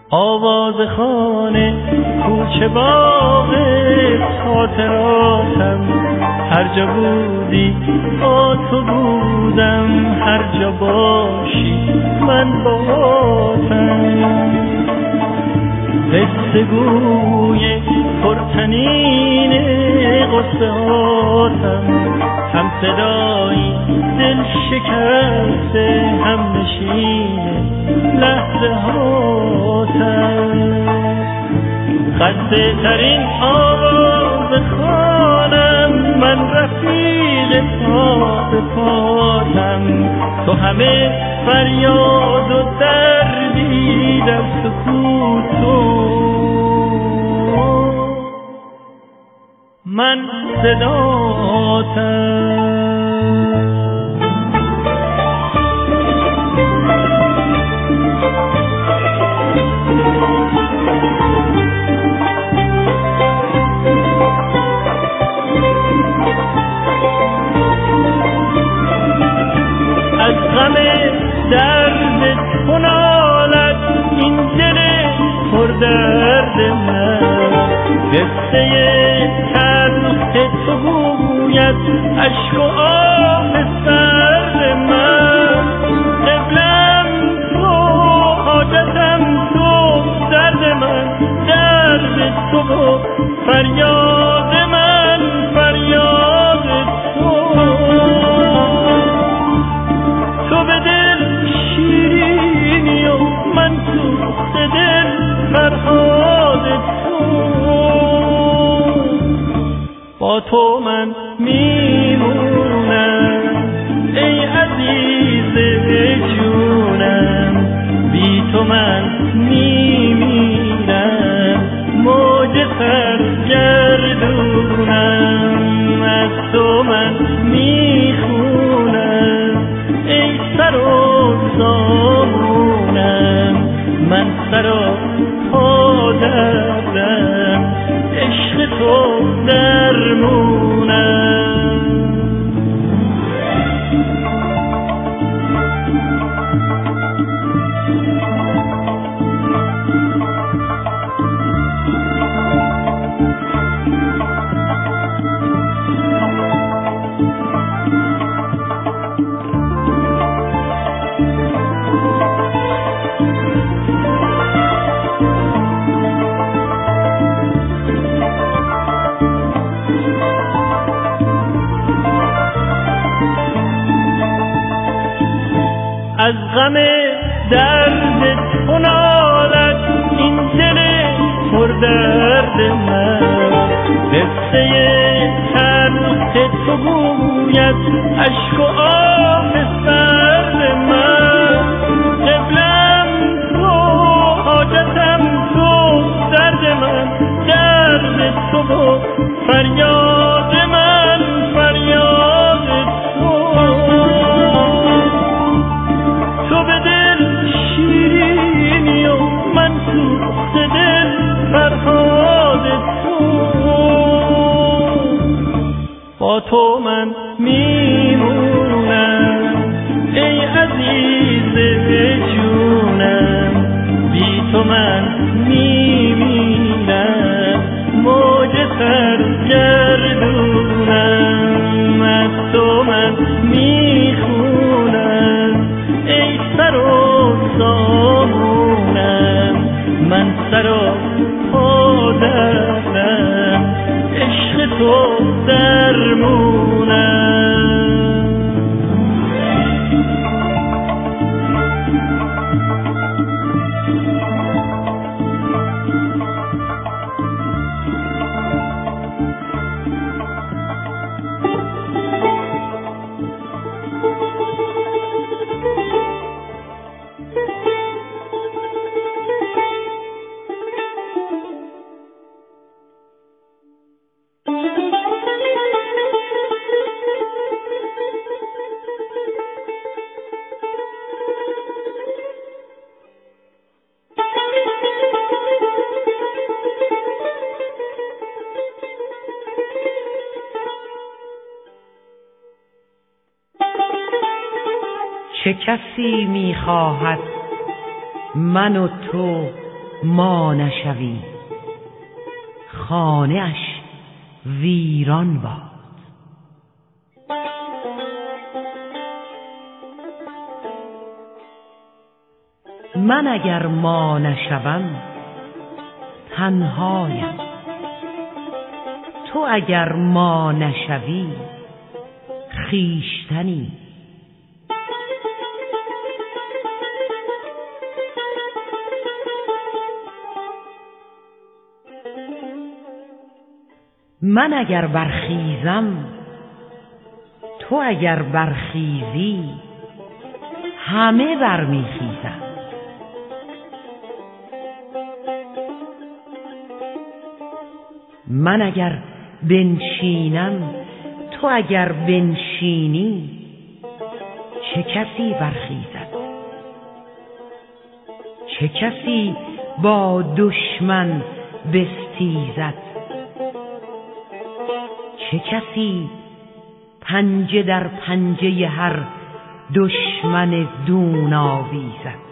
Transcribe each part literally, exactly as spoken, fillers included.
آواز خانه کوچه باغ خاطراتم، هر جا بودی با تو بودم، هر جا باشی من باهاتم. قصه گوی پرطنین قصه هاتم، هم صدایی دل شکسته، هم نشین لحظه هاتم. خسته ترین آواز خانم، من رفیق پا به پاتم. تو همه فریاد و دردی در سکوت، من صداتم. از غم درد تو نالد این دل پر درد من، قصه تلخ تو گوید عشق و آه سرد من. قبلم تو، حاجتم تو، درد من درد تو، فریاد من فریاد تو. تو به دل شیرینی و من سوخت دل فرهاد تو. با تو من میمونم ای عزیز جونم، بی تو من میمیرم موج سرگردونم. از تو من میخونم ای سر و زامونم، من سر و پا دردم، عشق تو درمونم. از غم درد تو نالد این دل پر درد من، قصه تلخ تو گوید عشق و آه سرد من. قبلم تو، حاجتم تو، درد من درد تو، فریاد من فریاد تو. تو به دل شیرینی و من سوخت دل فرهاد تو. با تو من میمونم ای عزیز جونم، بی تو من میمیرم موج سرگردونم. از تو من میخونم ای سر و زامونم، من سر و پا دردم، عشق تو درمونم. چه کسی می‌خواهد من و تو ما نشوی خانه اش ویران باد. من اگر ما نشوم تنهایم، تو اگر ما نشوی خویشتنی. من اگر برخیزم تو اگر برخیزی همه برمیخیزم. من اگر بنشینم تو اگر بنشینی چه کسی برخیزد؟ چه کسی با دشمن بستیزد؟ چه کسی پنجه در پنجه هر دشمن دون آویزد؟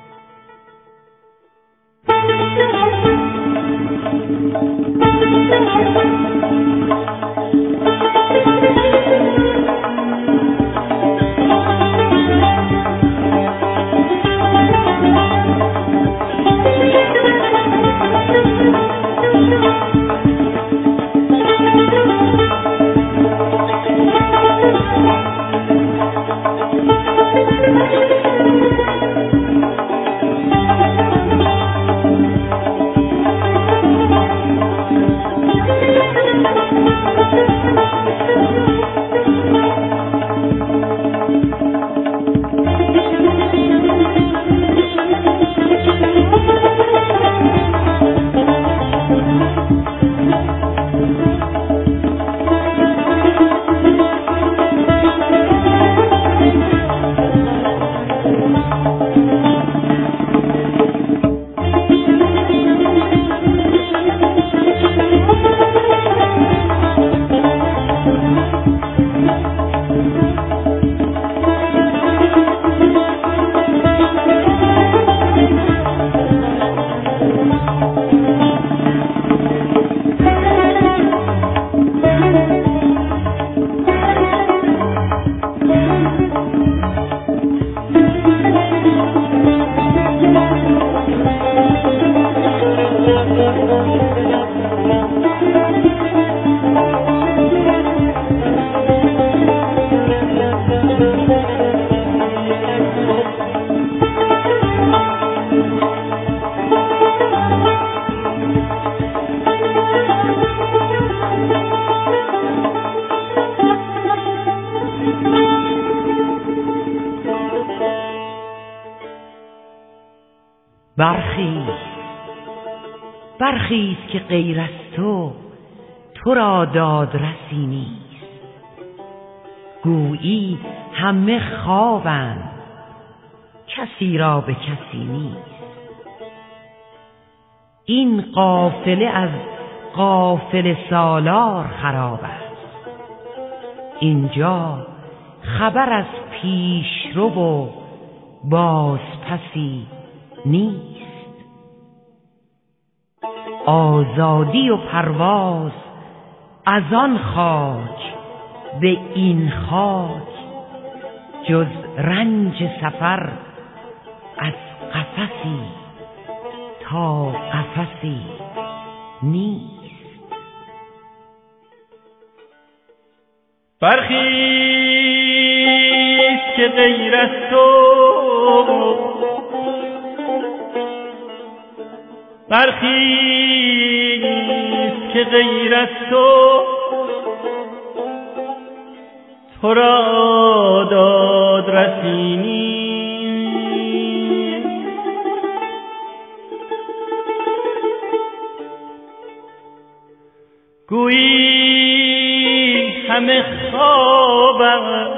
برخیز برخیز که غیر از تو تو را دادرسی نیست. گویی همه خوابند کسی را به کسی نیست. این قافله از قافله سالار خراب است. اینجا خبر از پیشرو و بازپسی نیست. آزادی و پرواز از آن خاک به این خاک، جز رنج سفر از قفسی تا قفسی نیست. برخیز که غیر از تو برخیز که غیر از تو تو را دادرسی نیست. گویی همه خوابند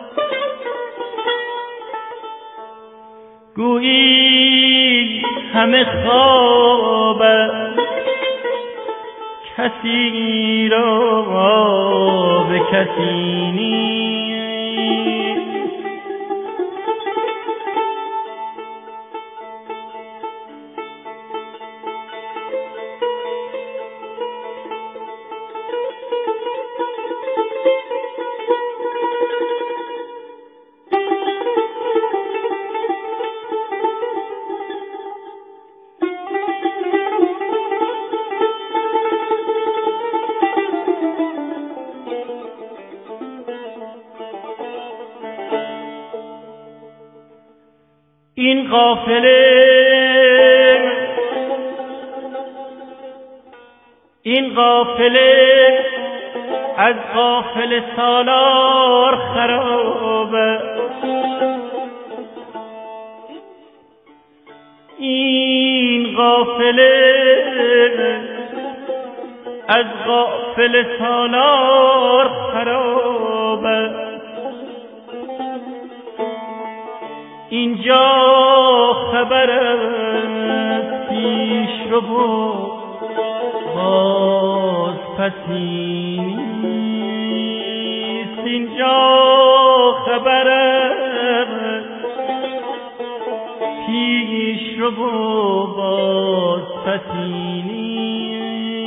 گویی همه خوابند کسی را به کسی نیست. این قافله این قافله از قافله سالار خرابه، این قافله از قافله سالار خرابه، اینجا خبر از پیش رو باز پسی نیست، اینجا خبر از پیش رو باز پسی نیست.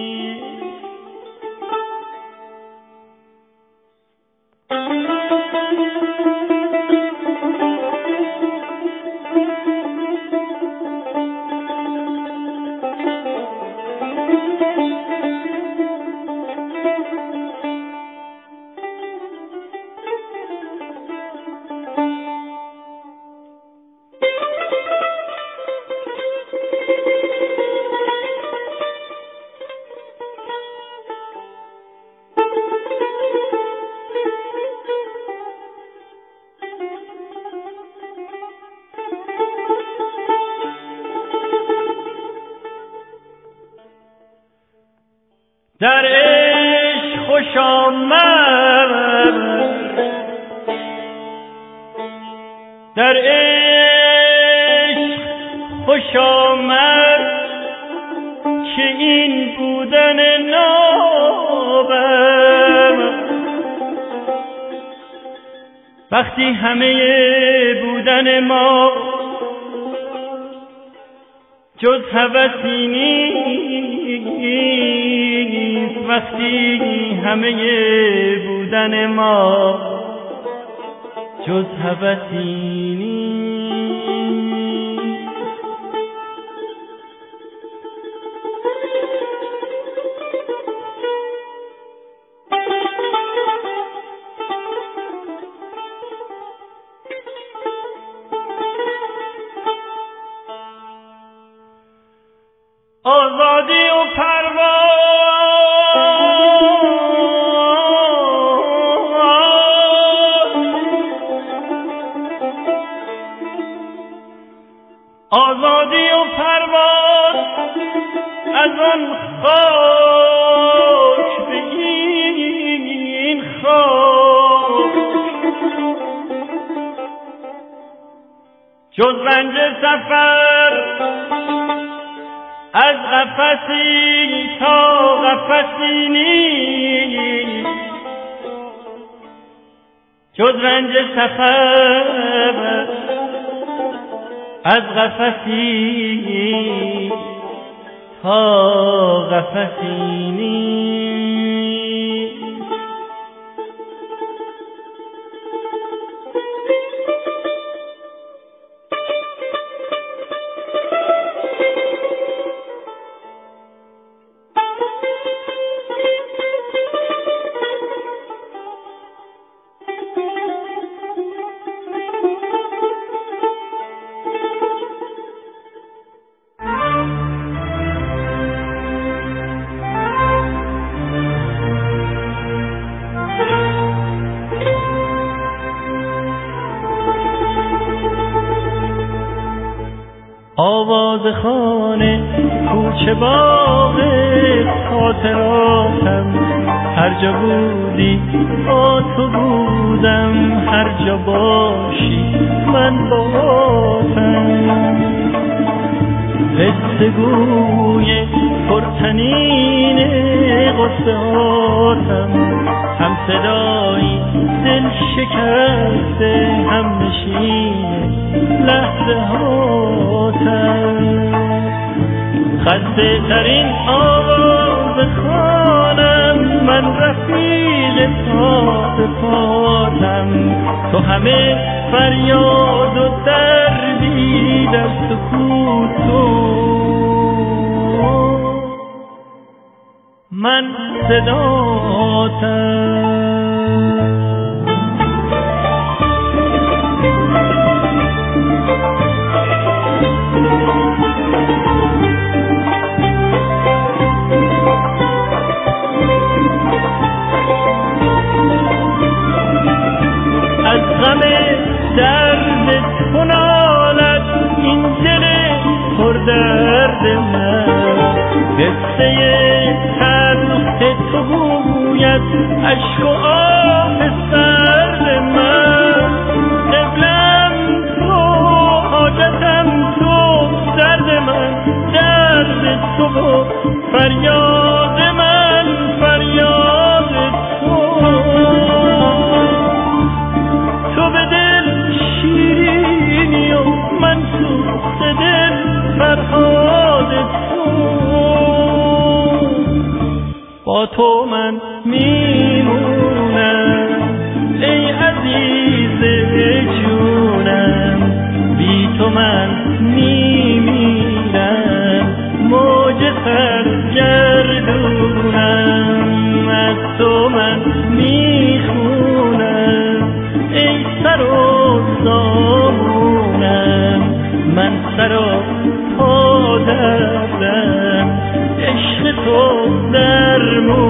در عشق خوش آمد، در عشق خوش آمد که این بودن نابم، وقتی همه بودن ما جز هوسی نیست، وقتی همه بودن ما جز هوسی نیست. آزادی و پرواز، آزادی و پرواز از آن خاک به این خاک، جز رنج سفر از قفسی تا قفسی نیست، جز رنج سفر از قفسی تا قفسی نیست. آواز خانه کوچه باغ خاطراتم، هر جا بودی با تو بودم، هر جا باشی من باهاتم. قصه گوی پرطنین قصه هاتم، هم صدایی دل شکسته، هم نشین لحظه هاتم. خسته ترین آواز خانم، من رفیق پا به پاتم، تو همه فریاد و دردی در سکوت تو، من صداتم. عشق و آب سرد من، قبلم تو، حاجتم تو، درد من درد تو، فریاد من فریاد تو. تو به دل شیرینی و من سوخت دل فرهاد تو. با تو من میمونم ای عزیز جونم، بی تو من میمیرم موج سرگردونم. از تو من میخونم ای سر و زامونم، من سر و پا دردم عشق تو درمونم.